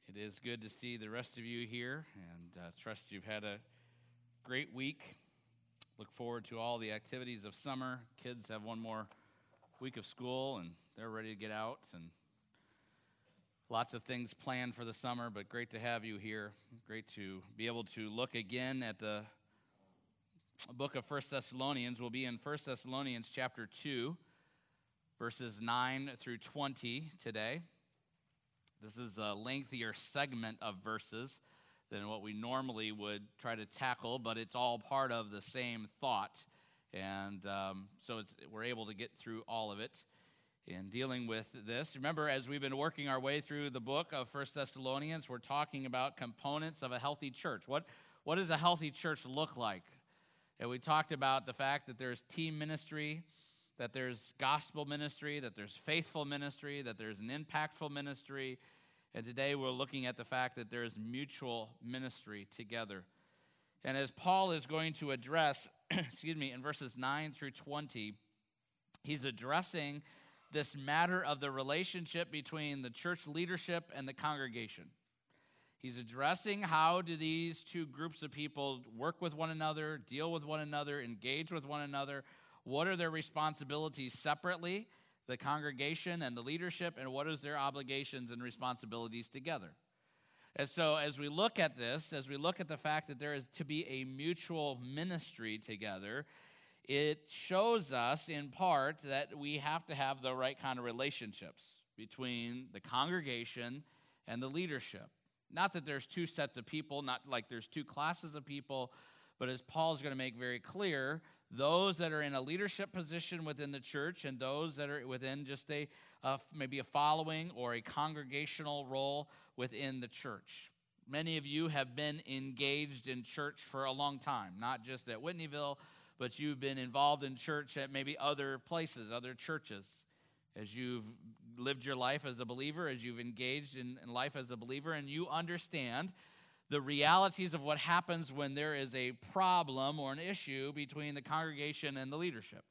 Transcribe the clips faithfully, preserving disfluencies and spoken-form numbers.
It is good to see the rest of you here, and uh, trust you've had a great week. Look forward to all the activities of summer. Kids have one more week of school, and they're ready to get out, and lots of things planned for the summer, but great to have you here. Great to be able to look again at the book of First Thessalonians. We'll be in First Thessalonians chapter two, verses nine through twenty today. This is a lengthier segment of verses than what we normally would try to tackle, but it's all part of the same thought, and um, so it's, we're able to get through all of it in dealing with this. Remember, as we've been working our way through the book of First Thessalonians, we're talking about components of a healthy church. What, what does a healthy church look like? And we talked about the fact that there's team ministry, that there's gospel ministry, that there's faithful ministry, that there's an impactful ministry, and today we're looking at the fact that there is mutual ministry together. And as Paul is going to address, excuse me, in verses nine through twenty, he's addressing this matter of the relationship between the church leadership and the congregation. He's addressing how do these two groups of people work with one another, deal with one another, engage with one another. What are their responsibilities separately, the congregation and the leadership, and what is their obligations and responsibilities together? And so as we look at this, as we look at the fact that there is to be a mutual ministry together, it shows us in part that we have to have the right kind of relationships between the congregation and the leadership. Not that there's two sets of people, not like there's two classes of people, but as Paul's going to make very clear, those that are in a leadership position within the church and those that are within just a uh, maybe a following or a congregational role within the church. Many of you have been engaged in church for a long time, not just at Whitneyville, but you've been involved in church at maybe other places, other churches. As you've lived your life as a believer, as you've engaged in, in life as a believer, and you understand the realities of what happens when there is a problem or an issue between the congregation and the leadership.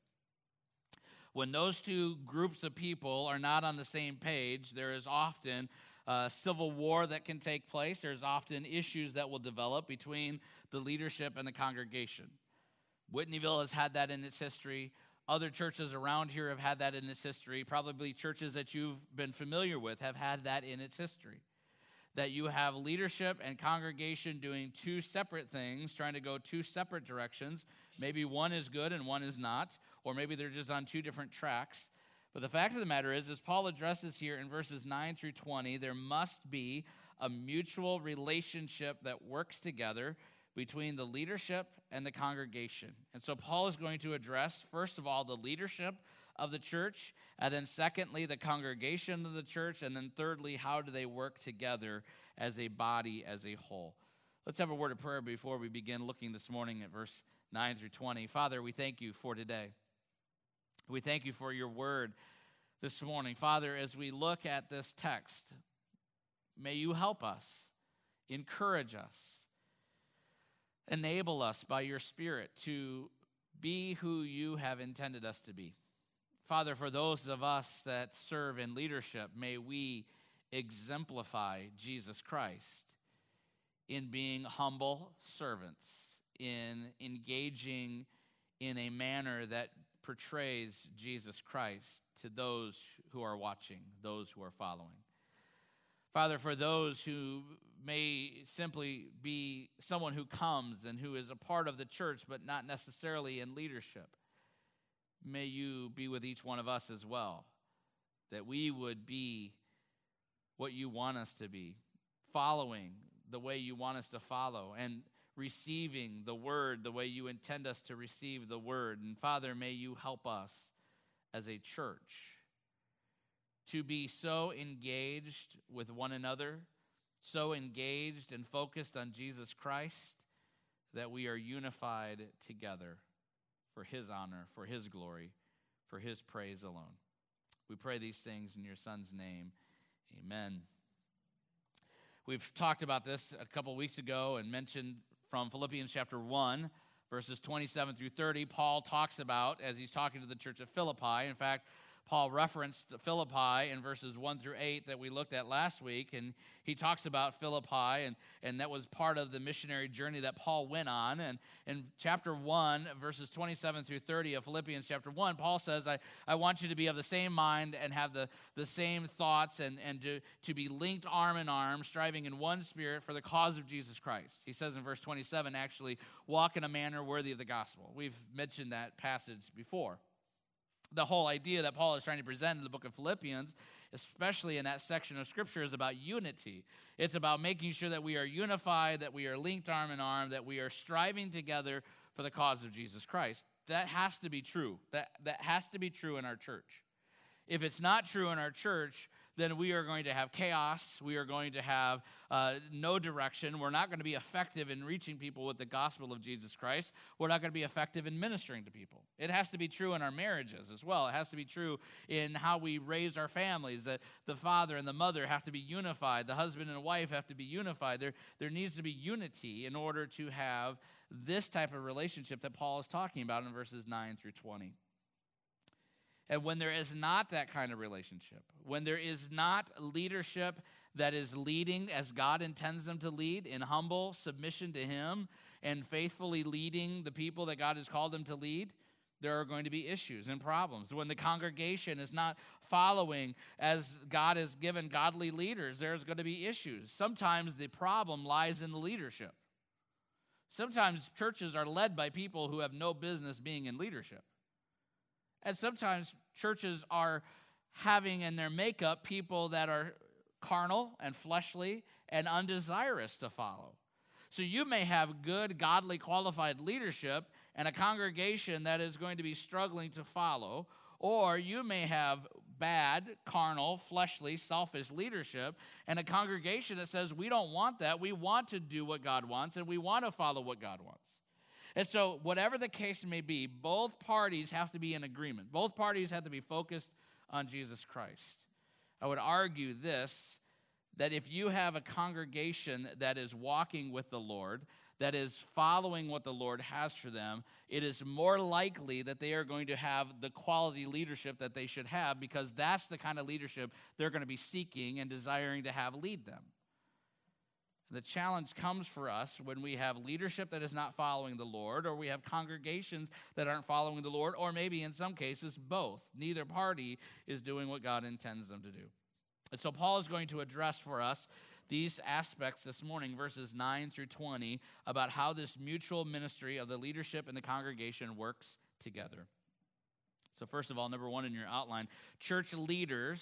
When those two groups of people are not on the same page, there is often a civil war that can take place. There's often issues that will develop between the leadership and the congregation. Whitneyville has had that in its history. Other churches around here have had that in its history. Probably churches that you've been familiar with have had that in its history. That you have leadership and congregation doing two separate things, trying to go two separate directions. Maybe one is good and one is not, or maybe they're just on two different tracks. But the fact of the matter is, as Paul addresses here in verses nine through twenty, there must be a mutual relationship that works together between the leadership and the congregation. And so Paul is going to address, first of all, the leadership of the church, and then secondly, the congregation of the church, and then thirdly, how do they work together as a body, as a whole. Let's have a word of prayer before we begin looking this morning at verse nine through twenty. Father, we thank you for today. We thank you for your word this morning. Father, as we look at this text, may you help us, encourage us, enable us by your Spirit to be who you have intended us to be. Father, for those of us that serve in leadership, may we exemplify Jesus Christ in being humble servants, in engaging in a manner that portrays Jesus Christ to those who are watching, those who are following. Father, for those who may simply be someone who comes and who is a part of the church but not necessarily in leadership, may you be with each one of us as well, that we would be what you want us to be, following the way you want us to follow, and receiving the word the way you intend us to receive the word. And Father, may you help us as a church to be so engaged with one another, so engaged and focused on Jesus Christ, that we are unified together for his honor, for his glory, for his praise alone. We pray these things in your Son's name. Amen. We've talked about this a couple weeks ago and mentioned from Philippians chapter one, verses twenty-seven through thirty. Paul talks about, as he's talking to the church of Philippi, in fact, Paul referenced Philippi in verses one through eight that we looked at last week, and he talks about Philippi, and, and that was part of the missionary journey that Paul went on. And in chapter one, verses twenty-seven through thirty of Philippians chapter one, Paul says, I, I want you to be of the same mind and have the, the same thoughts and, and to, to be linked arm in arm, striving in one spirit for the cause of Jesus Christ. He says in verse twenty-seven, actually, walk in a manner worthy of the gospel. We've mentioned that passage before. The whole idea that Paul is trying to present in the book of Philippians, especially in that section of Scripture, is about unity. It's about making sure that we are unified, that we are linked arm in arm, that we are striving together for the cause of Jesus Christ. That has to be true. That, that has to be true in our church. If it's not true in our church, then we are going to have chaos. We are going to have uh, no direction. We're not going to be effective in reaching people with the gospel of Jesus Christ. We're not going to be effective in ministering to people. It has to be true in our marriages as well. It has to be true in how we raise our families, that the father and the mother have to be unified. The husband and wife have to be unified. There, there needs to be unity in order to have this type of relationship that Paul is talking about in verses nine through twenty. And when there is not that kind of relationship, when there is not leadership that is leading as God intends them to lead in humble submission to Him and faithfully leading the people that God has called them to lead, there are going to be issues and problems. When the congregation is not following as God has given godly leaders, there's going to be issues. Sometimes the problem lies in the leadership. Sometimes churches are led by people who have no business being in leadership. And sometimes churches are having in their makeup people that are carnal and fleshly and undesirous to follow. So you may have good, godly, qualified leadership and a congregation that is going to be struggling to follow, or you may have bad, carnal, fleshly, selfish leadership and a congregation that says, we don't want that. We want to do what God wants, and we want to follow what God wants. And so whatever the case may be, both parties have to be in agreement. Both parties have to be focused on Jesus Christ. I would argue this, that if you have a congregation that is walking with the Lord, that is following what the Lord has for them, it is more likely that they are going to have the quality leadership that they should have, because that's the kind of leadership they're going to be seeking and desiring to have lead them. The challenge comes for us when we have leadership that is not following the Lord, or we have congregations that aren't following the Lord, or maybe in some cases both. Neither party is doing what God intends them to do. And so Paul is going to address for us these aspects this morning, verses nine through twenty, about how this mutual ministry of the leadership and the congregation works together. So first of all, number one in your outline, church leaders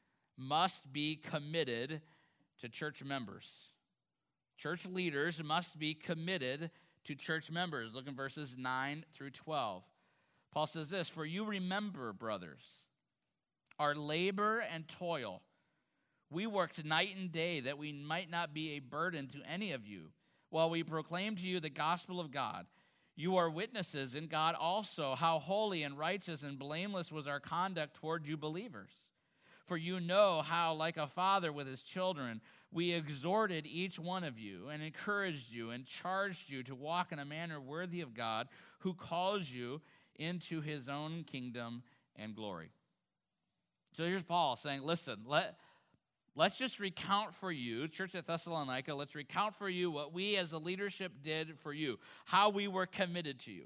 must be committed to church members. Church leaders must be committed to church members. Look in verses nine through twelve. Paul says this, for you remember, brothers, our labor and toil. We worked night and day that we might not be a burden to any of you, while we proclaim to you the gospel of God. You are witnesses in God also, how holy and righteous and blameless was our conduct toward you believers. For you know how, like a father with his children, we exhorted each one of you and encouraged you and charged you to walk in a manner worthy of God, who calls you into his own kingdom and glory. So here's Paul saying, listen, let, let's just recount for you, Church at Thessalonica, let's recount for you what we as a leadership did for you, how we were committed to you.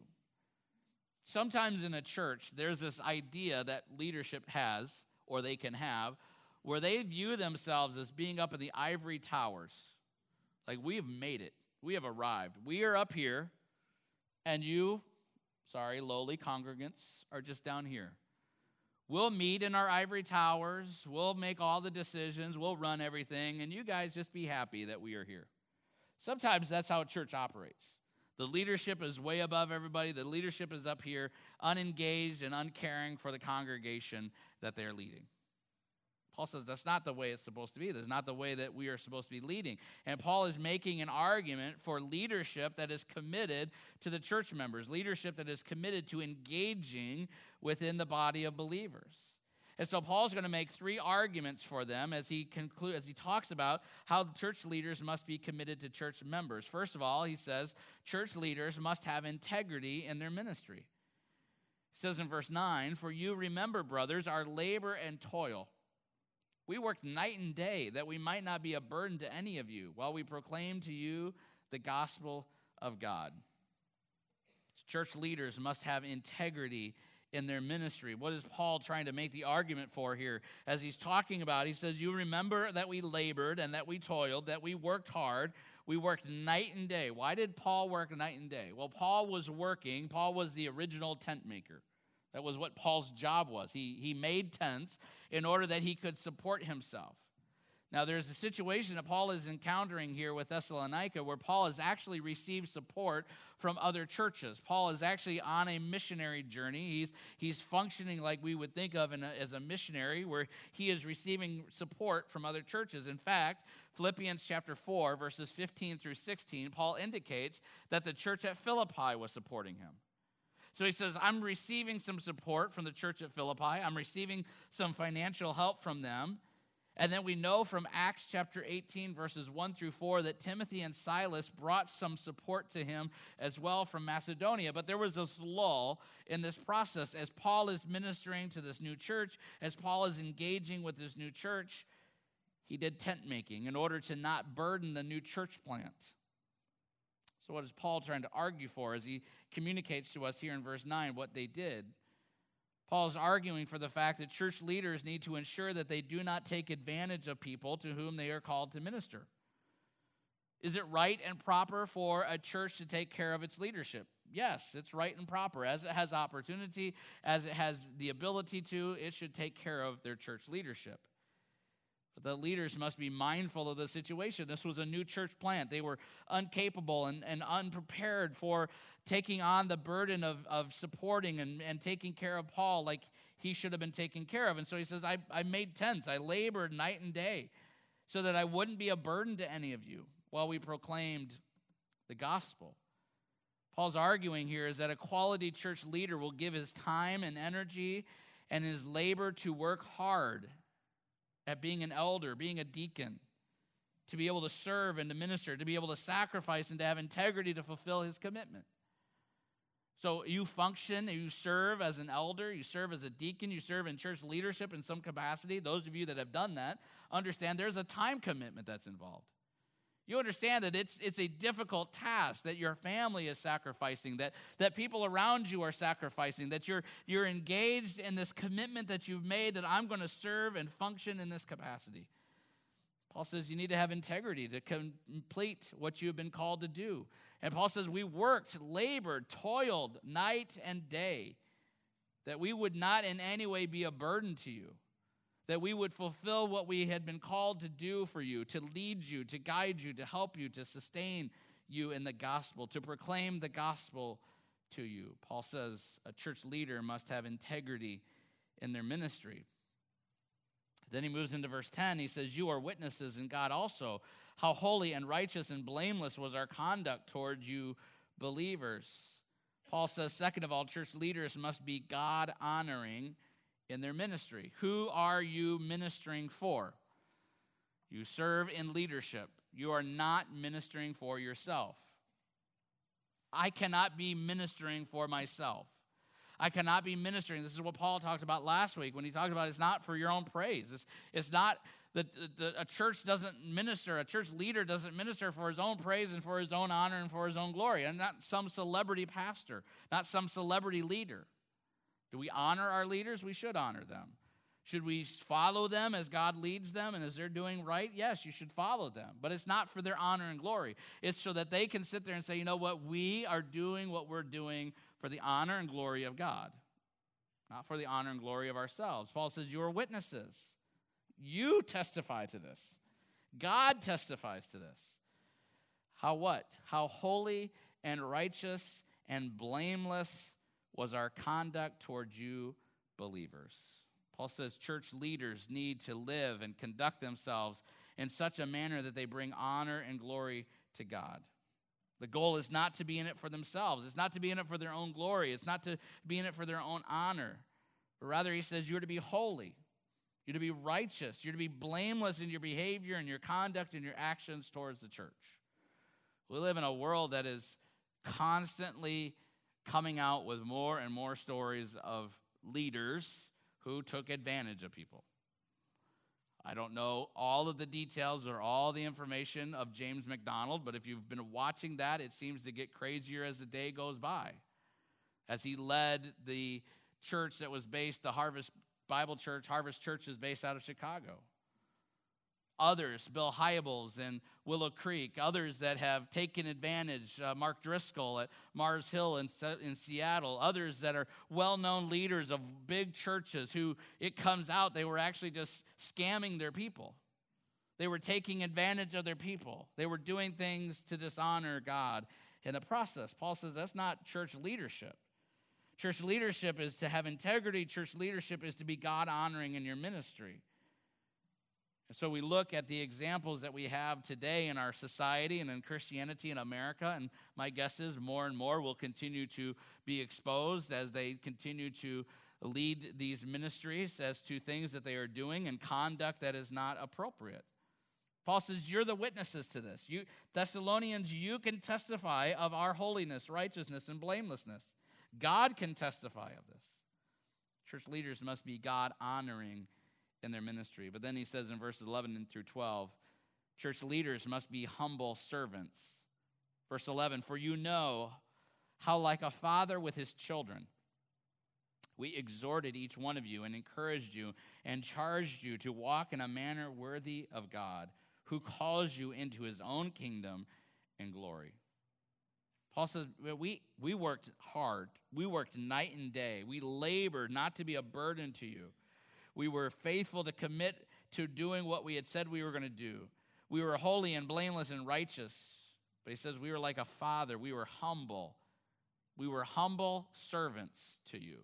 Sometimes in a church, there's this idea that leadership has, or they can have, where they view themselves as being up in the ivory towers. Like, we have made it. We have arrived. We are up here, and you, sorry, lowly congregants, are just down here. We'll meet in our ivory towers. We'll make all the decisions. We'll run everything, and you guys just be happy that we are here. Sometimes that's how a church operates. The leadership is way above everybody. The leadership is up here, unengaged and uncaring for the congregation that they're leading. Paul says that's not the way it's supposed to be. That's not the way that we are supposed to be leading. And Paul is making an argument for leadership that is committed to the church members, leadership that is committed to engaging within the body of believers. And so Paul's going to make three arguments for them as he concludes, as he talks about how church leaders must be committed to church members. First of all, he says church leaders must have integrity in their ministry. He says in verse nine, "For you remember, brothers, our labor and toil. We worked night and day that we might not be a burden to any of you while we proclaim to you the gospel of God." Church leaders must have integrity in their ministry. What is Paul trying to make the argument for here? As he's talking about, he says, you remember that we labored and that we toiled, that we worked hard. We worked night and day. Why did Paul work night and day? Well, Paul was working. Paul was the original tent maker. That was what Paul's job was. He, he made tents in order that he could support himself. Now, there's a situation that Paul is encountering here with Thessalonica where Paul has actually received support from other churches. Paul is actually on a missionary journey. He's, he's functioning like we would think of in a, as a missionary, where he is receiving support from other churches. In fact, Philippians chapter four, verses fifteen through sixteen, Paul indicates that the church at Philippi was supporting him. So he says, I'm receiving some support from the church at Philippi. I'm receiving some financial help from them. And then we know from Acts chapter eighteen, verses one through four, that Timothy and Silas brought some support to him as well from Macedonia. But there was this lull in this process. As Paul is ministering to this new church, as Paul is engaging with this new church, he did tent making in order to not burden the new church plant. So what is Paul trying to argue for as he communicates to us here in verse nine what they did? Paul is arguing for the fact that church leaders need to ensure that they do not take advantage of people to whom they are called to minister. Is it right and proper for a church to take care of its leadership? Yes, it's right and proper. As it has opportunity, as it has the ability to, it should take care of their church leadership. But the leaders must be mindful of the situation. This was a new church plant. They were incapable and, and unprepared for taking on the burden of, of supporting and, and taking care of Paul like he should have been taken care of. And so he says, I, I made tents. I labored night and day so that I wouldn't be a burden to any of you while we proclaimed the gospel. Paul's arguing here is that a quality church leader will give his time and energy and his labor to work hard at being an elder, being a deacon, to be able to serve and to minister, to be able to sacrifice and to have integrity to fulfill his commitment. So you function, you serve as an elder, you serve as a deacon, you serve in church leadership in some capacity. Those of you that have done that understand there's a time commitment that's involved. You understand that it's it's a difficult task that your family is sacrificing, that, that people around you are sacrificing, that you're, you're engaged in this commitment that you've made that I'm going to serve and function in this capacity. Paul says you need to have integrity to complete what you've been called to do. And Paul says we worked, labored, toiled night and day, that we would not in any way be a burden to you, that we would fulfill what we had been called to do for you, to lead you, to guide you, to help you, to sustain you in the gospel, to proclaim the gospel to you. Paul says a church leader must have integrity in their ministry. Then he moves into verse ten. He says, you are witnesses, and God also, how holy and righteous and blameless was our conduct toward you believers. Paul says, second of all, church leaders must be God-honoring in their ministry. Who are you ministering for? You serve in leadership. You are not ministering for yourself. I cannot be ministering for myself. I cannot be ministering. This is what Paul talked about last week when he talked about it's not for your own praise. It's, it's not that a church doesn't minister, a church leader doesn't minister for his own praise and for his own honor and for his own glory. And not some celebrity pastor, not some celebrity leader. Do we honor our leaders? We should honor them. Should we follow them as God leads them and as they're doing right? Yes, you should follow them. But it's not for their honor and glory. It's so that they can sit there and say, you know what, we are doing what we're doing for the honor and glory of God, not for the honor and glory of ourselves. Paul says, you are witnesses. You testify to this. God testifies to this. How what? How holy and righteous and blameless was our conduct toward you believers. Paul says church leaders need to live and conduct themselves in such a manner that they bring honor and glory to God. The goal is not to be in it for themselves. It's not to be in it for their own glory. It's not to be in it for their own honor. But rather, he says you're to be holy. You're to be righteous. You're to be blameless in your behavior and your conduct and your actions towards the church. We live in a world that is constantly coming out with more and more stories of leaders who took advantage of people. I don't know all of the details or all the information of James MacDonald, but if you've been watching that, it seems to get crazier as the day goes by. As he led the church that was based, the Harvest Bible Church, Harvest Church is based out of Chicago. Others, Bill Hybels in Willow Creek, others that have taken advantage, uh, Mark Driscoll at Mars Hill in, in Seattle, others that are well-known leaders of big churches who, it comes out, they were actually just scamming their people. They were taking advantage of their people. They were doing things to dishonor God in the process. Paul says that's not church leadership. Church leadership is to have integrity. Church leadership is to be God-honoring in your ministry. And so we look at the examples that we have today in our society and in Christianity in America, and my guess is more and more will continue to be exposed as they continue to lead these ministries as to things that they are doing and conduct that is not appropriate. Paul says, you're the witnesses to this. You Thessalonians, you can testify of our holiness, righteousness, and blamelessness. God can testify of this. Church leaders must be God-honoring in their ministry. But then he says in verses eleven through twelve, church leaders must be humble servants. Verse eleven, for you know how like a father with his children, we exhorted each one of you and encouraged you and charged you to walk in a manner worthy of God, who calls you into his own kingdom and glory. Paul says, we, we worked hard. We worked night and day. We labored not to be a burden to you. We were faithful to commit to doing what we had said we were going to do. We were holy and blameless and righteous. But he says we were like a father. We were humble. We were humble servants to you.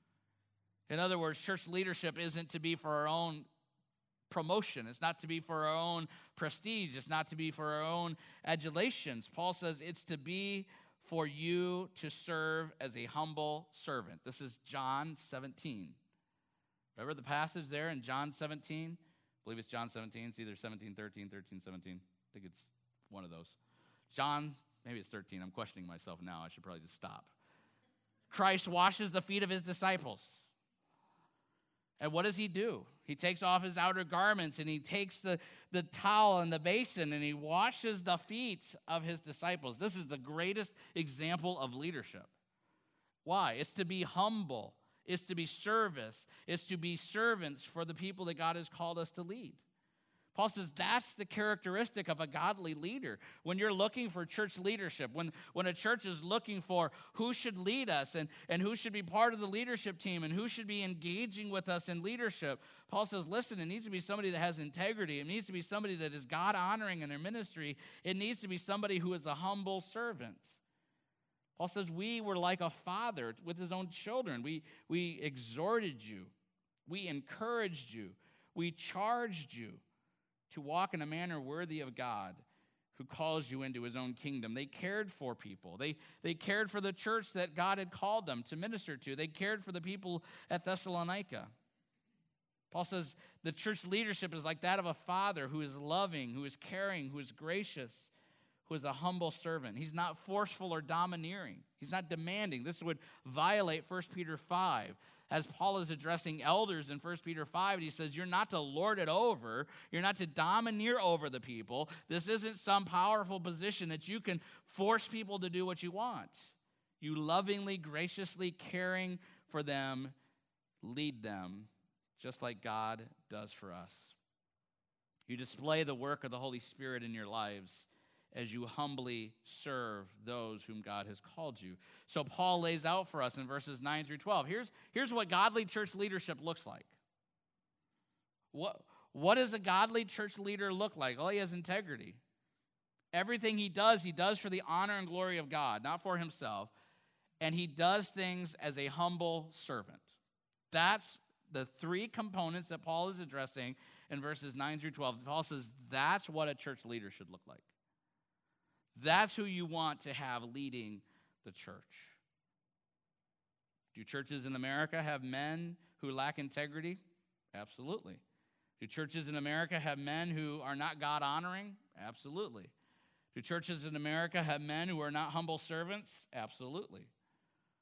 In other words, church leadership isn't to be for our own promotion. It's not to be for our own prestige. It's not to be for our own adulations. Paul says it's to be for you to serve as a humble servant. This is John seventeen. Remember the passage there in John seventeen? I believe it's John seventeen. It's either seventeen, thirteen, thirteen, seventeen. I think it's one of those. John, maybe it's thirteen. I'm questioning myself now. I should probably just stop. Christ washes the feet of his disciples. And what does he do? He takes off his outer garments and he takes the, the towel and the basin and he washes the feet of his disciples. This is the greatest example of leadership. Why? It's to be humble. It's to be service. It's to be servants for the people that God has called us to lead. Paul says that's the characteristic of a godly leader. When you're looking for church leadership, when, when a church is looking for who should lead us and, and who should be part of the leadership team and who should be engaging with us in leadership, Paul says, listen, it needs to be somebody that has integrity. It needs to be somebody that is God-honoring in their ministry. It needs to be somebody who is a humble servant. Paul says we were like a father with his own children. We, we exhorted you. We encouraged you. We charged you to walk in a manner worthy of God who calls you into his own kingdom. They cared for people. They, they cared for the church that God had called them to minister to. They cared for the people at Thessalonica. Paul says the church leadership is like that of a father who is loving, who is caring, who is gracious, who is a humble servant. He's not forceful or domineering. He's not demanding. This would violate First Peter five. As Paul is addressing elders in First Peter five, he says, you're not to lord it over. You're not to domineer over the people. This isn't some powerful position that you can force people to do what you want. You lovingly, graciously caring for them, lead them, just like God does for us. You display the work of the Holy Spirit in your lives as you humbly serve those whom God has called you. So Paul lays out for us in verses nine through twelve. Here's, here's what godly church leadership looks like. What, what does a godly church leader look like? Well, he has integrity. Everything he does, he does for the honor and glory of God, not for himself. And he does things as a humble servant. That's the three components that Paul is addressing in verses nine through twelve. Paul says that's what a church leader should look like. That's who you want to have leading the church. Do churches in America have men who lack integrity? Absolutely. Do churches in America have men who are not God-honoring? Absolutely. Do churches in America have men who are not humble servants? Absolutely.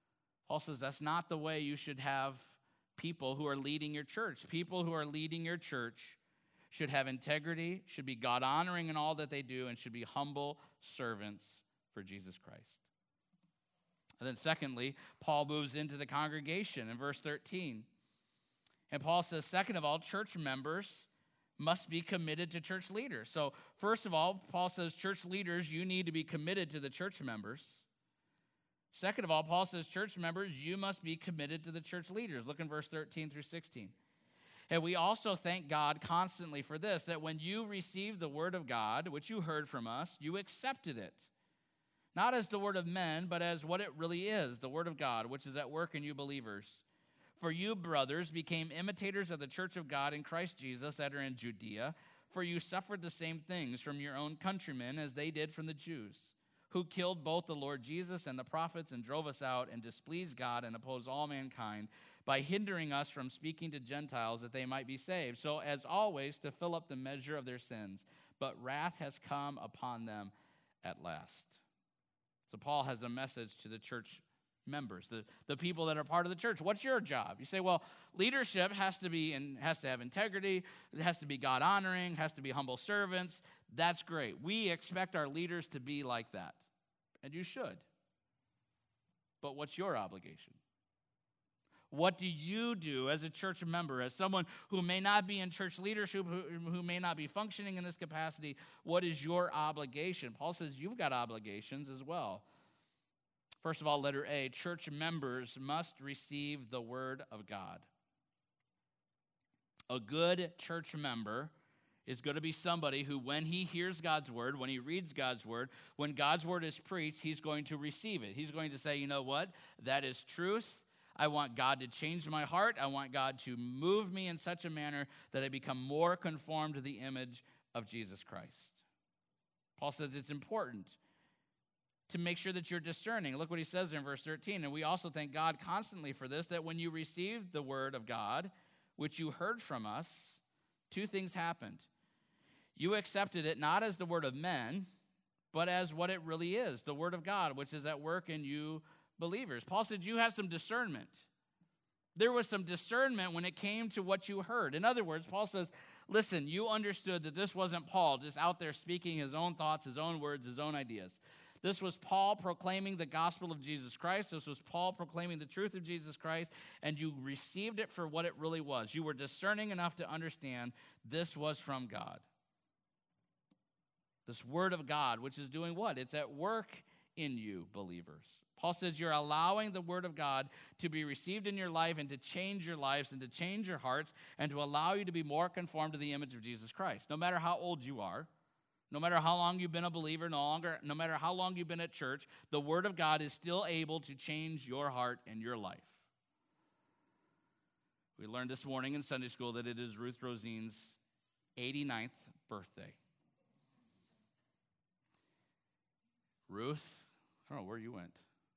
Paul says that's not the way you should have people who are leading your church. People who are leading your church should have integrity, should be God-honoring in all that they do, and should be humble servants for Jesus Christ. And then secondly, Paul moves into the congregation in verse thirteen. And Paul says, second of all, church members must be committed to church leaders. So first of all, Paul says, church leaders, you need to be committed to the church members. Second of all, Paul says, church members, you must be committed to the church leaders. Look in verse thirteen through sixteen. And we also thank God constantly for this, that when you received the word of God, which you heard from us, you accepted it. Not as the word of men, but as what it really is, the word of God, which is at work in you believers. For you, brothers, became imitators of the church of God in Christ Jesus that are in Judea, for you suffered the same things from your own countrymen as they did from the Jews, who killed both the Lord Jesus and the prophets and drove us out and displeased God and opposed all mankind by hindering us from speaking to Gentiles that they might be saved. So as always, to fill up the measure of their sins. But wrath has come upon them at last. So Paul has a message to the church members, the, the people that are part of the church. What's your job? You say, well, leadership has to be and has to have integrity. It has to be God-honoring, has to be humble servants. That's great. We expect our leaders to be like that, and you should. But what's your obligation? What do you do as a church member, as someone who may not be in church leadership, who, who may not be functioning in this capacity? What is your obligation? Paul says you've got obligations as well. First of all, letter A, church members must receive the word of God. A good church member is going to be somebody who, when he hears God's word, when he reads God's word, when God's word is preached, he's going to receive it. He's going to say, you know what? That is truth. I want God to change my heart. I want God to move me in such a manner that I become more conformed to the image of Jesus Christ. Paul says it's important to make sure that you're discerning. Look what he says in verse thirteen. And we also thank God constantly for this, that when you received the word of God, which you heard from us, two things happened. You accepted it not as the word of men, but as what it really is, the word of God, which is at work in you believers. Paul said you have some discernment. There was some discernment when it came to what you heard. In other words, Paul says, listen, you understood that this wasn't Paul just out there speaking his own thoughts, his own words, his own ideas. This was Paul proclaiming the gospel of Jesus Christ. This was Paul proclaiming the truth of Jesus Christ, and you received it for what it really was. You were discerning enough to understand this was from God. This word of God, which is doing what? It's at work in you, believers. Paul says you're allowing the word of God to be received in your life and to change your lives and to change your hearts and to allow you to be more conformed to the image of Jesus Christ. No matter how old you are, no matter how long you've been a believer, no longer, no matter how long you've been at church, the word of God is still able to change your heart and your life. We learned this morning in Sunday school that it is Ruth Rosine's eighty-ninth birthday. Ruth, I don't know where you went.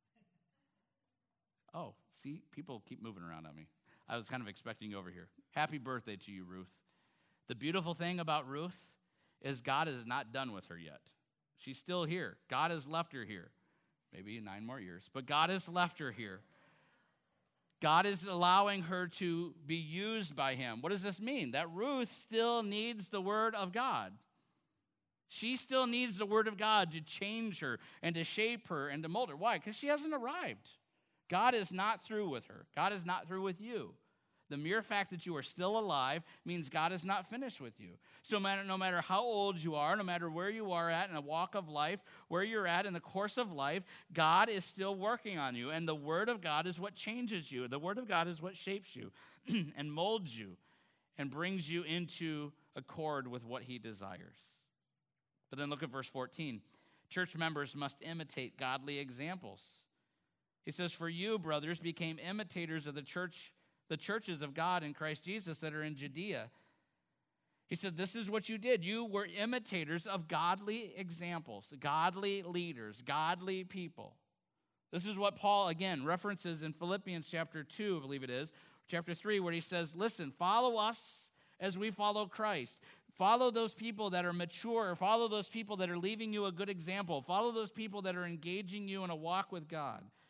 Oh, see, people keep moving around on me. I was kind of expecting you over here. Happy birthday to you, Ruth. The beautiful thing about Ruth is God is not done with her yet. She's still here. God has left her here. Maybe nine more years, but God has left her here. God is allowing her to be used by him. What does this mean? That Ruth still needs the word of God. She still needs the word of God to change her and to shape her and to mold her. Why? Because she hasn't arrived. God is not through with her. God is not through with you. The mere fact that you are still alive means God is not finished with you. So no matter, no matter how old you are, no matter where you are at in a walk of life, where you're at in the course of life, God is still working on you. And the word of God is what changes you. The word of God is what shapes you and molds you and brings you into accord with what he desires. But then look at verse fourteen. Church members must imitate godly examples. He says, for you, brothers, became imitators of the church, the churches of God in Christ Jesus that are in Judea. He said, this is what you did. You were imitators of godly examples, godly leaders, godly people. This is what Paul, again, references in Philippians chapter two, I believe it is, chapter three, where he says, listen, follow us as we follow Christ. Follow those people that are mature. Follow those people that are leaving you a good example. Follow those people that are engaging you in a walk with God.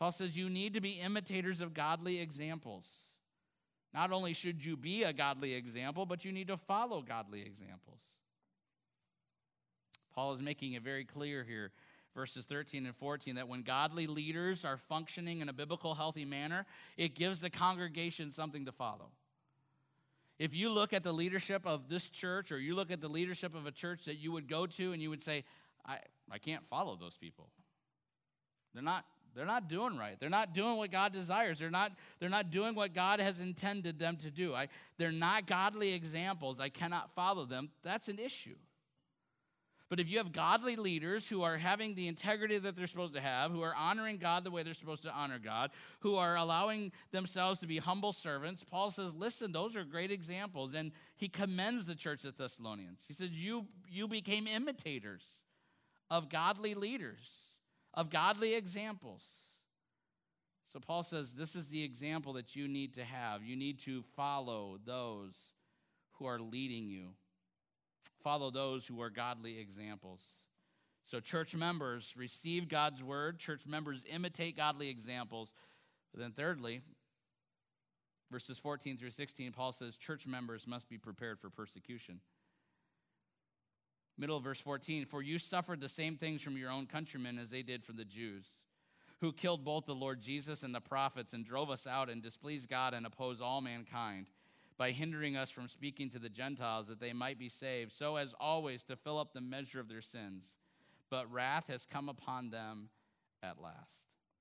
Paul says you need to be imitators of godly examples. Not only should you be a godly example, but you need to follow godly examples. Paul is making it very clear here, verses thirteen and fourteen, that when godly leaders are functioning in a biblical, healthy manner, it gives the congregation something to follow. If you look at the leadership of this church, or you look at the leadership of a church that you would go to and you would say, I, I can't follow those people. They're not, they're not doing right. They're not doing what God desires. They're not, they're not doing what God has intended them to do. I, they're not godly examples. I cannot follow them. That's an issue. But if you have godly leaders who are having the integrity that they're supposed to have, who are honoring God the way they're supposed to honor God, who are allowing themselves to be humble servants, Paul says, listen, those are great examples. And he commends the church at Thessalonians. He says, you, you became imitators of godly leaders, of godly examples. So Paul says, this is the example that you need to have. You need to follow those who are leading you. Follow those who are godly examples. So church members receive God's word. Church members imitate godly examples. But then thirdly, verses fourteen through sixteen, Paul says church members must be prepared for persecution. Middle of verse fourteen, for you suffered the same things from your own countrymen as they did from the Jews, who killed both the Lord Jesus and the prophets and drove us out and displeased God and opposed all mankind, by hindering us from speaking to the Gentiles that they might be saved, so as always to fill up the measure of their sins. But wrath has come upon them at last.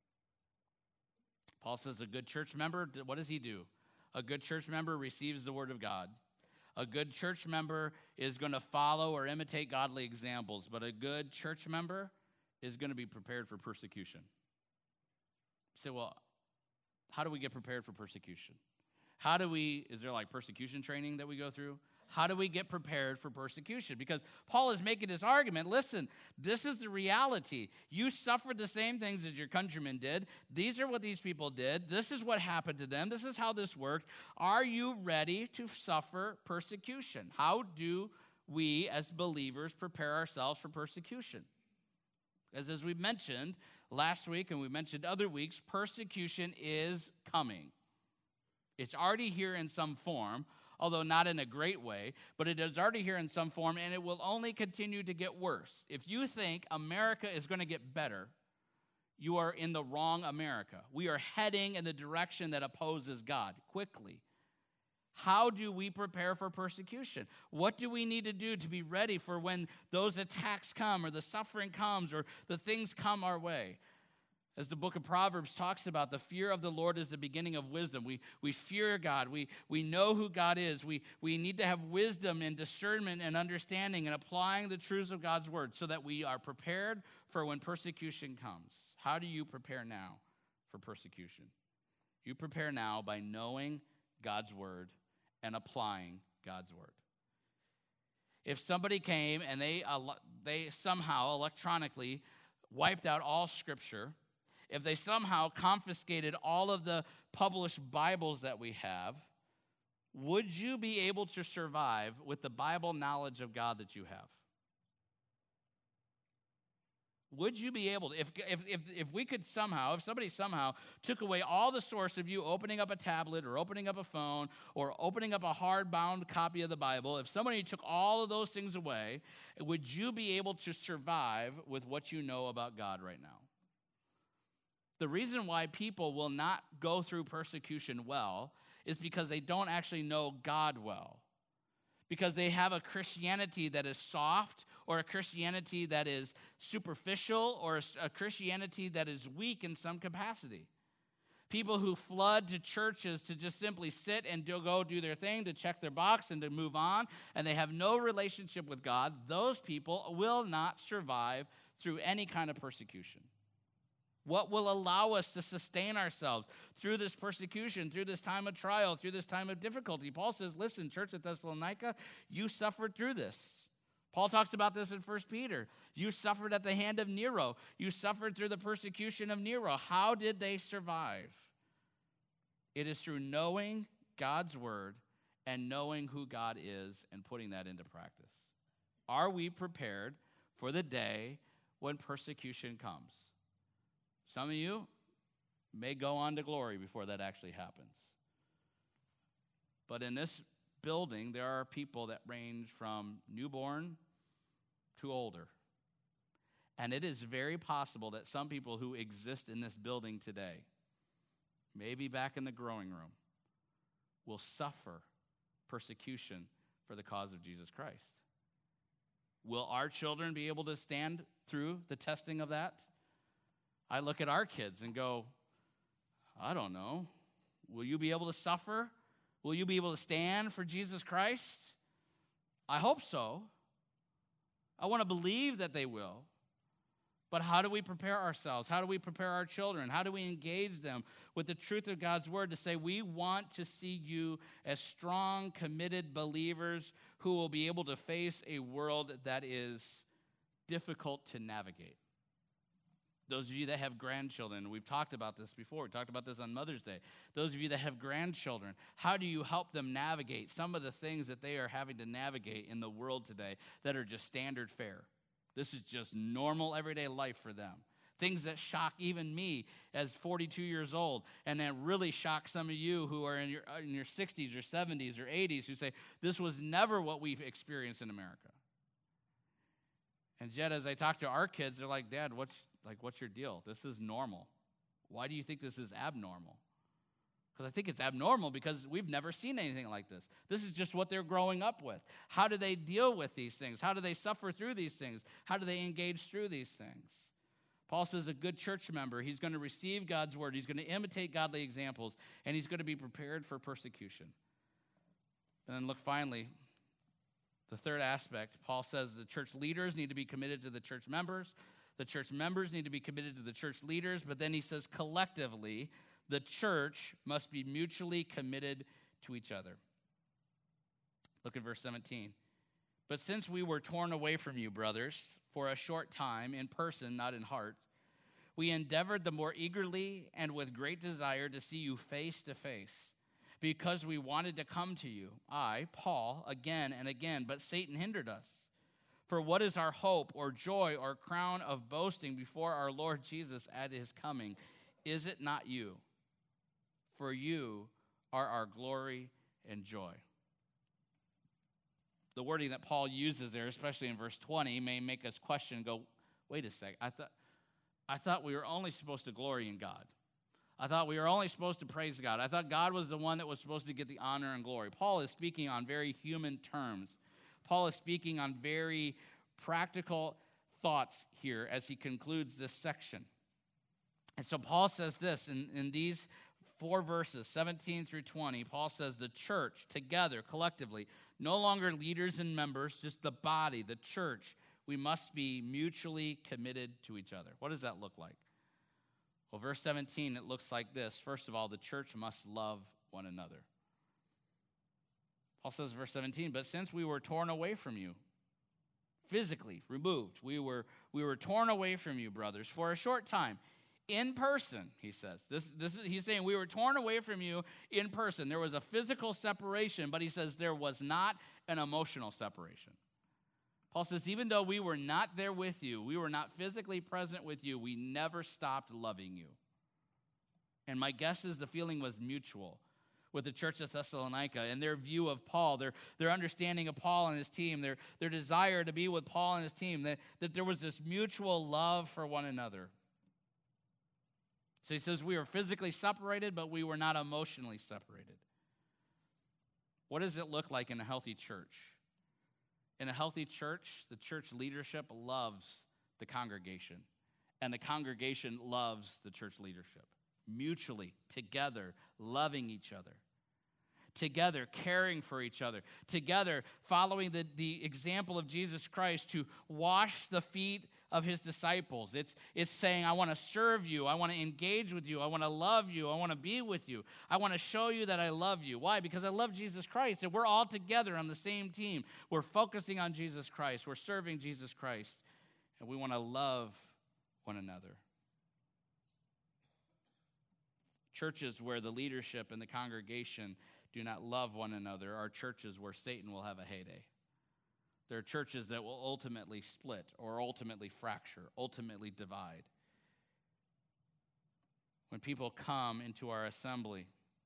Paul says a good church member, what does he do? A good church member receives the word of God. A good church member is going to follow or imitate godly examples, but a good church member is going to be prepared for persecution. You say, well, how do we get prepared for persecution? How do we, is there like persecution training that we go through? How do we get prepared for persecution? Because Paul is making this argument, listen, this is the reality. You suffered the same things as your countrymen did. These are what these people did. This is what happened to them. This is how this worked. Are you ready to suffer persecution? How do we as believers prepare ourselves for persecution? As, as we mentioned last week and we mentioned other weeks, persecution is coming. It's already here in some form, although not in a great way, but it is already here in some form, and it will only continue to get worse. If you think America is going to get better, you are in the wrong America. We are heading in the direction that opposes God quickly. How do we prepare for persecution? What do we need to do to be ready for when those attacks come or the suffering comes or the things come our way? As the book of Proverbs talks about, the fear of the Lord is the beginning of wisdom. We, we fear God. We, we know who God is. We, we need to have wisdom and discernment and understanding and applying the truths of God's word so that we are prepared for when persecution comes. How do you prepare now for persecution? You prepare now by knowing God's word and applying God's word. If somebody came and they, they somehow electronically wiped out all Scripture, if they somehow confiscated all of the published Bibles that we have, would you be able to survive with the Bible knowledge of God that you have? Would you be able to, if, if, if, if we could somehow, if somebody somehow took away all the source of you opening up a tablet or opening up a phone or opening up a hardbound copy of the Bible, if somebody took all of those things away, would you be able to survive with what you know about God right now? The reason why people will not go through persecution well is because they don't actually know God well. Because they have a Christianity that is soft, or a Christianity that is superficial, or a Christianity that is weak in some capacity. People who flood to churches to just simply sit and do, go do their thing, to check their box and to move on, and they have no relationship with God, those people will not survive through any kind of persecution. What will allow us to sustain ourselves through this persecution, through this time of trial, through this time of difficulty? Paul says, listen, church at Thessalonica, you suffered through this. Paul talks about this in First Peter. You suffered at the hand of Nero. You suffered through the persecution of Nero. How did they survive? It is through knowing God's word and knowing who God is and putting that into practice. Are we prepared for the day when persecution comes? Some of you, may go on to glory before that actually happens. But in this building, there are people that range from newborn to older. And it is very possible that some people who exist in this building today, maybe back in the growing room, will suffer persecution for the cause of Jesus Christ. Will our children be able to stand through the testing of that? I look at our kids and go, I don't know. Will you be able to suffer? Will you be able to stand for Jesus Christ? I hope so. I want to believe that they will. But how do we prepare ourselves? How do we prepare our children? How do we engage them with the truth of God's word to say, we want to see you as strong, committed believers who will be able to face a world that is difficult to navigate? Those of you that have grandchildren, we've talked about this before. We talked about this on Mother's Day. Those of you that have grandchildren, how do you help them navigate some of the things that they are having to navigate in the world today that are just standard fare? This is just normal everyday life for them. Things that shock even me as forty-two years old, and that really shock some of you who are in your, in your sixties or seventies or eighties who say, this was never what we've experienced in America. And yet, as I talk to our kids, they're like, Dad, what's, like, what's your deal? This is normal. Why do you think this is abnormal? Because I think it's abnormal because we've never seen anything like this. This is just what they're growing up with. How do they deal with these things? How do they suffer through these things? How do they engage through these things? Paul says a good church member, he's going to receive God's word, he's going to imitate godly examples, and he's going to be prepared for persecution. And then look, finally, the third aspect, Paul says the church leaders need to be committed to the church members. The church members need to be committed to the church leaders. But then he says collectively, the church must be mutually committed to each other. Look at verse seventeen. But since we were torn away from you, brothers, for a short time, in person, not in heart, we endeavored the more eagerly and with great desire to see you face to face, because we wanted to come to you, I, Paul, again and again, but Satan hindered us. For what is our hope or joy or crown of boasting before our Lord Jesus at his coming? Is it not you? For you are our glory and joy. The wording that Paul uses there, especially in verse twenty, may make us question and go, wait a sec, I thought, I thought we were only supposed to glory in God. I thought we were only supposed to praise God. I thought God was the one that was supposed to get the honor and glory. Paul is speaking on very human terms. Paul is speaking on very practical thoughts here as he concludes this section. And so Paul says this in, in these four verses, seventeen through twenty, Paul says the church together, collectively, no longer leaders and members, just the body, the church, we must be mutually committed to each other. What does that look like? Well, verse seventeen, it looks like this. First of all, the church must love one another. Paul says, verse seventeen, but since we were torn away from you, physically removed, we were, we were torn away from you, brothers, for a short time, in person, he says. This, this is, he's saying we were torn away from you in person. There was a physical separation, but he says there was not an emotional separation. Paul says, even though we were not there with you, we were not physically present with you, we never stopped loving you. And my guess is the feeling was mutual with the church of Thessalonica and their view of Paul, their, their understanding of Paul and his team, their, their desire to be with Paul and his team, that, that there was this mutual love for one another. So he says we were physically separated, but we were not emotionally separated. What does it look like in a healthy church? In a healthy church, the church leadership loves the congregation, and the congregation loves the church leadership. Mutually, together, loving each other. Together, caring for each other. Together, following the, the example of Jesus Christ to wash the feet of his disciples. It's, it's saying, I want to serve you. I want to engage with you. I want to love you. I want to be with you. I want to show you that I love you. Why? Because I love Jesus Christ, and we're all together on the same team. We're focusing on Jesus Christ. We're serving Jesus Christ, and we want to love one another. Churches where the leadership and the congregation do not love one another are churches where Satan will have a heyday. There are churches that will ultimately split or ultimately fracture, ultimately divide. when people come into our assembly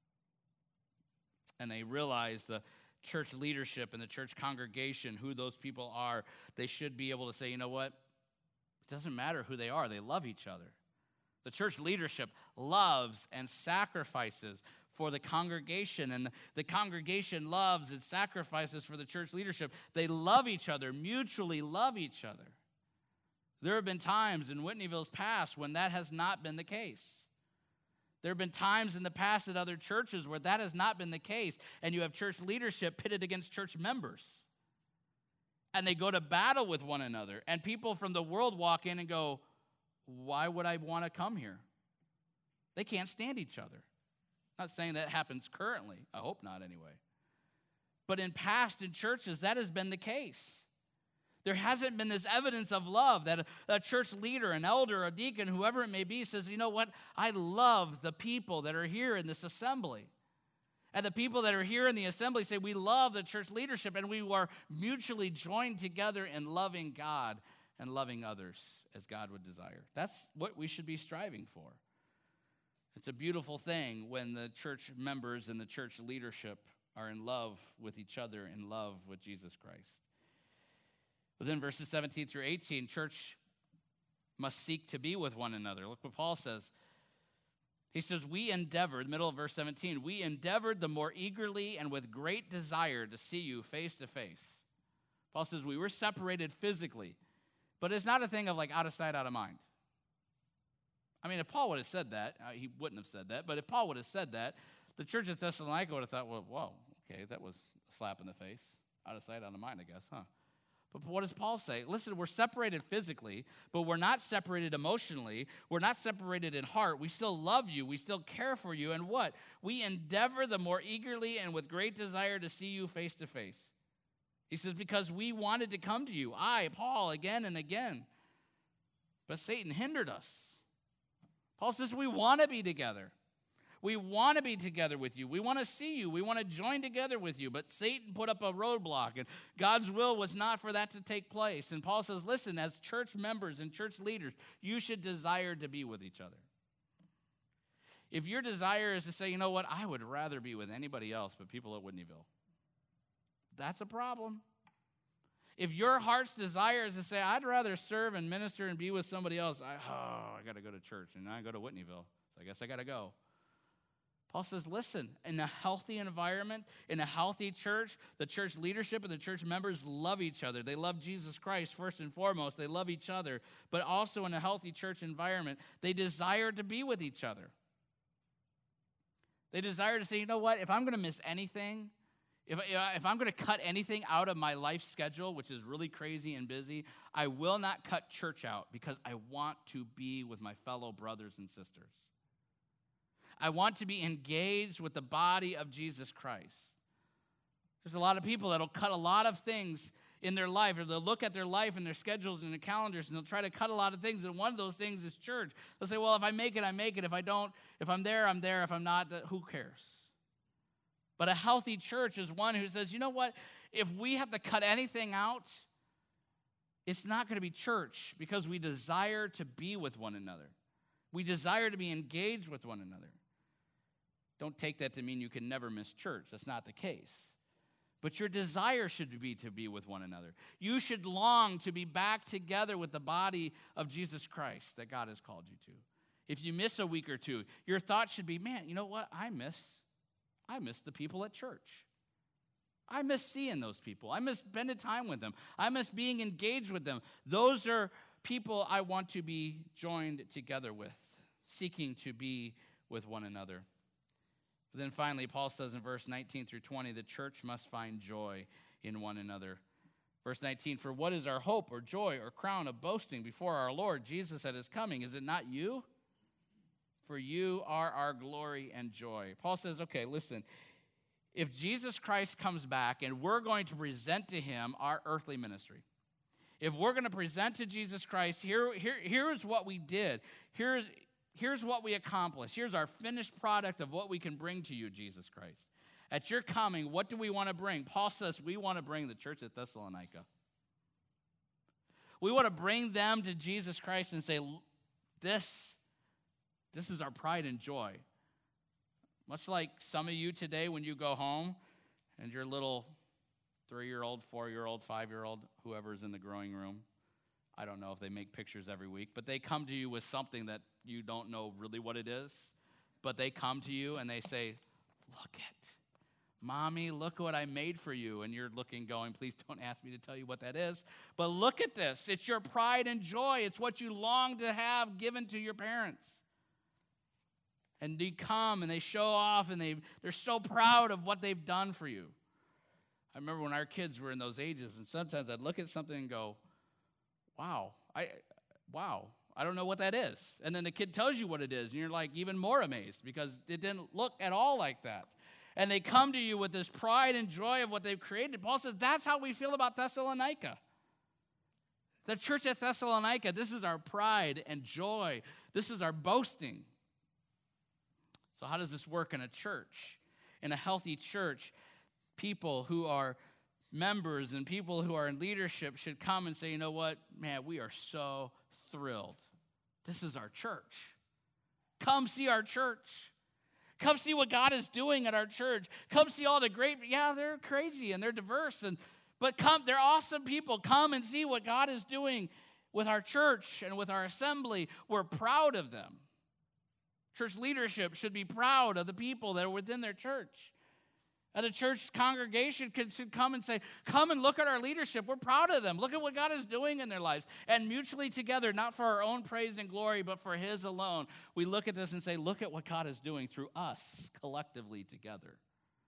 and they realize the church leadership and the church congregation, who those people are, they should be able to say, you know what? It doesn't matter who they are. They love each other. The church leadership loves and sacrifices for the congregation, and the congregation loves and sacrifices for the church leadership. They love each other, mutually love each other. There have been times in Whitneyville's past when that has not been the case. There have been times in the past at other churches where that has not been the case, and you have church leadership pitted against church members. And they go to battle with one another, and people from the world walk in and go, why would I want to come here? They can't stand each other. Not saying that happens currently. I hope not anyway. But in past in churches, that has been the case. There hasn't been this evidence of love that a, a church leader, an elder, a deacon, whoever it may be, says, you know what? I love the people that are here in this assembly. And the people that are here in the assembly say, we love the church leadership, and we are mutually joined together in loving God and loving others as God would desire. That's what we should be striving for. It's a beautiful thing when the church members and the church leadership are in love with each other, in love with Jesus Christ. But then verses seventeen through eighteen, church must seek to be with one another. Look what Paul says. He says, we endeavored, middle of verse seventeen, we endeavored the more eagerly and with great desire to see you face to face. Paul says we were separated physically, but it's not a thing of like out of sight, out of mind. I mean, if Paul would have said that, uh, he wouldn't have said that, but if Paul would have said that, the church at Thessalonica would have thought, well, whoa, okay, that was a slap in the face. Out of sight, out of mind, I guess, huh? But what does Paul say? Listen, we're separated physically, but we're not separated emotionally. We're not separated in heart. We still love you. We still care for you. And what? We endeavor the more eagerly and with great desire to see you face to face. He says, because we wanted to come to you, I, Paul, again and again. But Satan hindered us. Paul says we want to be together. We want to be together with you. We want to see you. We want to join together with you. But Satan put up a roadblock, and God's will was not for that to take place. And Paul says, listen, as church members and church leaders, you should desire to be with each other. If your desire is to say, you know what, I would rather be with anybody else but people at Whitneyville, that's a problem. If your heart's desire is to say, I'd rather serve and minister and be with somebody else, I, oh, I got to go to church, and I go to Whitneyville, so I guess I got to go. Paul says, listen, in a healthy environment, in a healthy church, the church leadership and the church members love each other. They love Jesus Christ first and foremost. They love each other. But also in a healthy church environment, they desire to be with each other. They desire to say, you know what, if I'm going to miss anything, If, if I'm going to cut anything out of my life schedule, which is really crazy and busy, I will not cut church out because I want to be with my fellow brothers and sisters. I want to be engaged with the body of Jesus Christ. There's a lot of people that'll cut a lot of things in their life, or they'll look at their life and their schedules and their calendars, and they'll try to cut a lot of things, and one of those things is church. They'll say, well, if I make it, I make it. If I don't, if I'm there, I'm there. If I'm not, who cares? But a healthy church is one who says, you know what? If we have to cut anything out, it's not going to be church because we desire to be with one another. We desire to be engaged with one another. Don't take that to mean you can never miss church. That's not the case. But your desire should be to be with one another. You should long to be back together with the body of Jesus Christ that God has called you to. If you miss a week or two, your thought should be, man, you know what? I miss I miss the people at church. I miss seeing those people. I miss spending time with them. I miss being engaged with them. Those are people I want to be joined together with, seeking to be with one another. But then finally, Paul says in verse nineteen through twenty, the church must find joy in one another. Verse nineteen, for what is our hope or joy or crown of boasting before our Lord Jesus at his coming? Is it not you? For you are our glory and joy. Paul says, okay, listen, if Jesus Christ comes back and we're going to present to him our earthly ministry, if we're going to present to Jesus Christ, here, here, here's what we did. Here's, here's what we accomplished. Here's our finished product of what we can bring to you, Jesus Christ. At your coming, what do we want to bring? Paul says we want to bring the church at Thessalonica. We want to bring them to Jesus Christ and say, this This is our pride and joy. Much like some of you today when you go home and your little three-year-old, four-year-old, five-year-old, whoever's in the growing room, I don't know if they make pictures every week, but they come to you with something that you don't know really what it is, but they come to you and they say, look it, Mommy, look what I made for you. And you're looking going, please don't ask me to tell you what that is, but look at this. It's your pride and joy. It's what you long to have given to your parents. And they come and they show off and they, they're so proud of what they've done for you. I remember when our kids were in those ages, and sometimes I'd look at something and go, wow, I, wow, I don't know what that is. And then the kid tells you what it is, and you're like even more amazed because it didn't look at all like that. And they come to you with this pride and joy of what they've created. Paul says that's how we feel about Thessalonica. The church at Thessalonica, this is our pride and joy. This is our boasting. So how does this work in a church? In a healthy church, people who are members and people who are in leadership should come and say, you know what, man, we are so thrilled. This is our church. Come see our church. Come see what God is doing at our church. Come see all the great, yeah, they're crazy and they're diverse, and but come, they're awesome people. Come and see what God is doing with our church and with our assembly. We're proud of them. Church leadership should be proud of the people that are within their church. And the church congregation should come and say, come and look at our leadership. We're proud of them. Look at what God is doing in their lives. And mutually together, not for our own praise and glory, but for his alone, we look at this and say, look at what God is doing through us collectively together.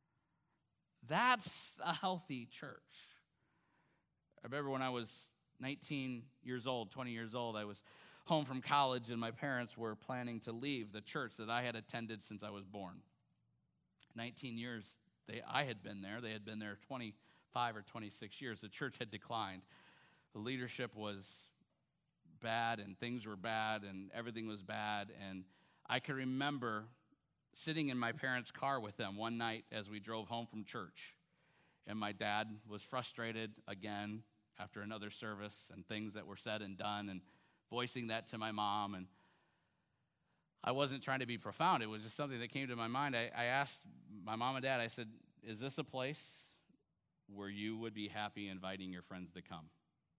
That's a healthy church. I remember when I was nineteen years old, twenty years old, I was home from college, and my parents were planning to leave the church that I had attended since I was born. nineteen years They, I had been there. They had been there twenty-five or twenty-six years. The church had declined. The leadership was bad, and things were bad, and everything was bad. And I can remember sitting in my parents' car with them one night as we drove home from church. And my dad was frustrated again after another service and things that were said and done, and voicing that to my mom. And I wasn't trying to be profound. It was just something that came to my mind. I, I asked my mom and dad, I said, is this a place where you would be happy inviting your friends to come?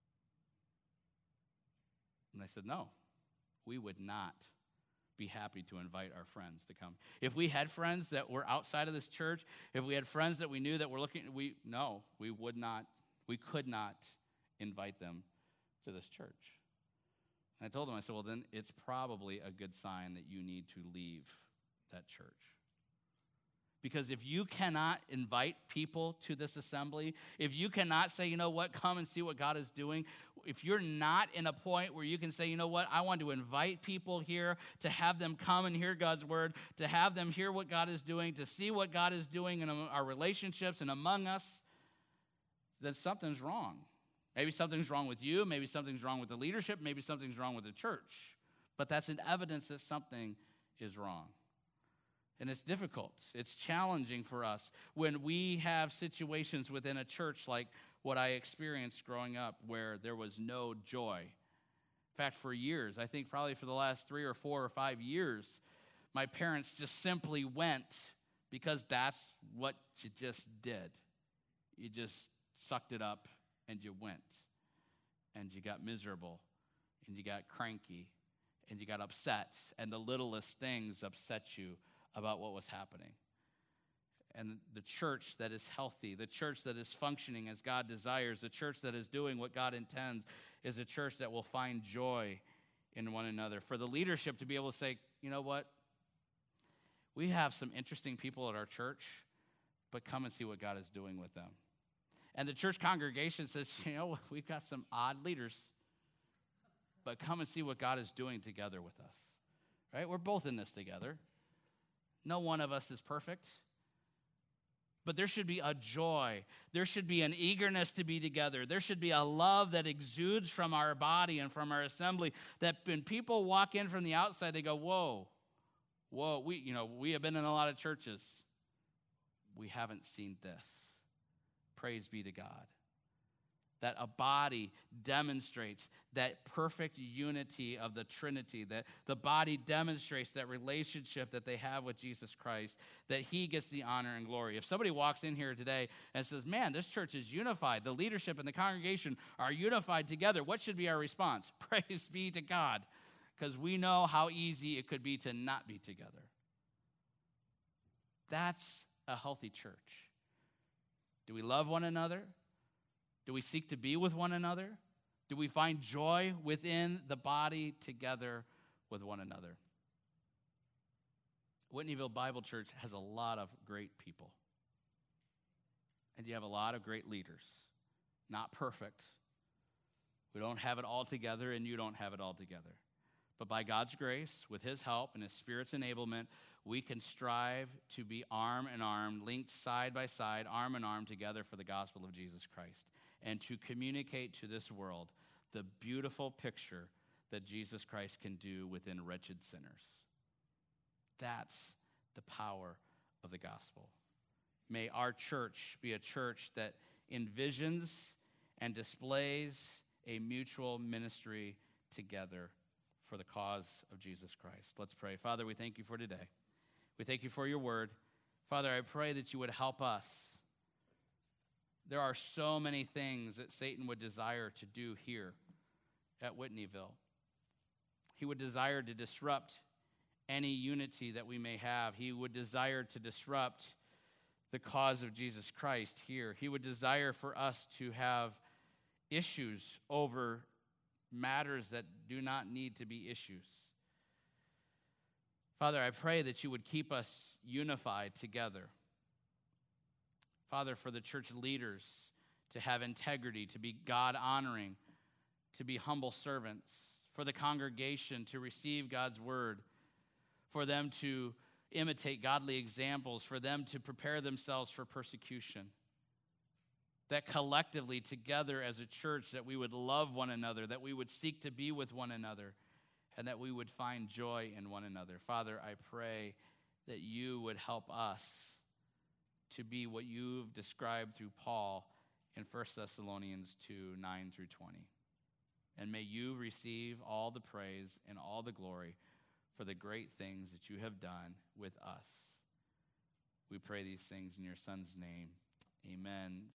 And they said, no, we would not be happy to invite our friends to come. If we had friends that were outside of this church, if we had friends that we knew that were looking, we no, we would not, we could not invite them to this church. And I told them, I said, well, then it's probably a good sign that you need to leave that church. Because if you cannot invite people to this assembly, if you cannot say, you know what, come and see what God is doing, if you're not in a point where you can say, you know what, I want to invite people here to have them come and hear God's word, to have them hear what God is doing, to see what God is doing in our relationships and among us, then something's wrong. Maybe something's wrong with you. Maybe something's wrong with the leadership. Maybe something's wrong with the church. But that's an evidence that something is wrong. And it's difficult. It's challenging for us when we have situations within a church like what I experienced growing up where there was no joy. In fact, for years, I think probably for the last three or four or five years, my parents just simply went because that's what you just did. You just sucked it up and you went. And you got miserable and you got cranky and you got upset. And the littlest things upset you about what was happening. And the church that is healthy, the church that is functioning as God desires, the church that is doing what God intends is a church that will find joy in one another. For the leadership to be able to say, you know what? We have some interesting people at our church, but come and see what God is doing with them. And the church congregation says, you know, we've got some odd leaders, but come and see what God is doing together with us. Right? We're both in this together. No one of us is perfect. But there should be a joy. There should be an eagerness to be together. There should be a love that exudes from our body and from our assembly that when people walk in from the outside, they go, whoa, whoa, we, you know, we have been in a lot of churches. We haven't seen this. Praise be to God. that a body demonstrates that perfect unity of the Trinity, that the body demonstrates that relationship that they have with Jesus Christ, that he gets the honor and glory. If somebody walks in here today and says, man, this church is unified, the leadership and the congregation are unified together, what should be our response? Praise be to God, because we know how easy it could be to not be together. That's a healthy church. Do we love one another? Do we seek to be with one another? Do we find joy within the body together with one another? Whitneyville Bible Church has a lot of great people. And you have a lot of great leaders. Not perfect. We don't have it all together, and you don't have it all together. But by God's grace, with his help and his Spirit's enablement, we can strive to be arm in arm, linked side by side, arm in arm together for the gospel of Jesus Christ, and to communicate to this world the beautiful picture that Jesus Christ can do within wretched sinners. That's the power of the gospel. May our church be a church that envisions and displays a mutual ministry together for the cause of Jesus Christ. Let's pray. Father, we thank you for today. We thank you for your word. Father, I pray that you would help us. There are so many things that Satan would desire to do here at Whitneyville. He would desire to disrupt any unity that we may have. He would desire to disrupt the cause of Jesus Christ here. He would desire for us to have issues over matters that do not need to be issues. Father, I pray that you would keep us unified together. Father, for the church leaders to have integrity, to be God-honoring, to be humble servants, for the congregation to receive God's word, for them to imitate godly examples, for them to prepare themselves for persecution. That collectively, together as a church, that we would love one another, that we would seek to be with one another, and that we would find joy in one another. Father, I pray that you would help us to be what you've described through Paul in First Thessalonians two, nine through twenty. And may you receive all the praise and all the glory for the great things that you have done with us. We pray these things in your Son's name. Amen.